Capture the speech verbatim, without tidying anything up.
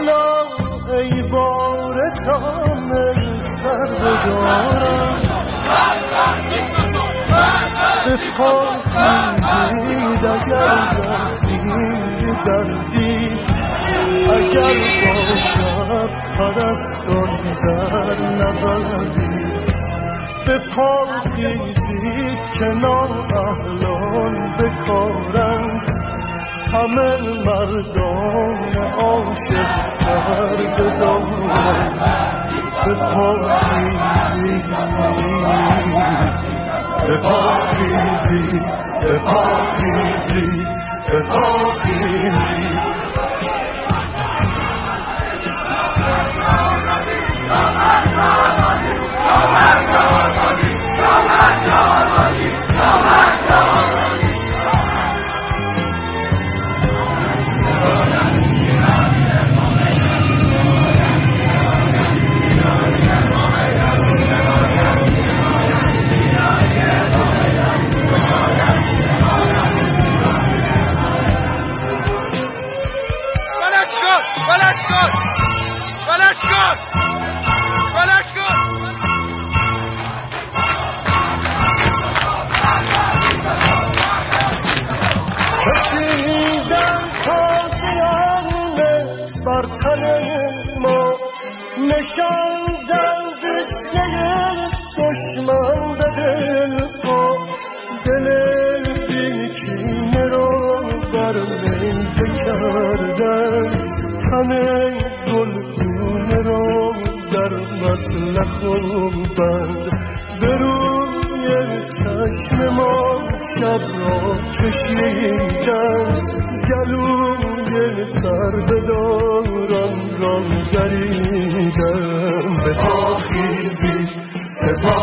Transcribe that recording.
حالا ای وارثان سر بدارم به پا خیزید اگر زخمی دردی اگر باشد پرستان در نبردی به پا خیزید کنار اهلان بکارند همه مردان عاشق سر بدارند به پا خیزید به پا خیزید به پا خیزید به پا خیزید گلوی سر بدارم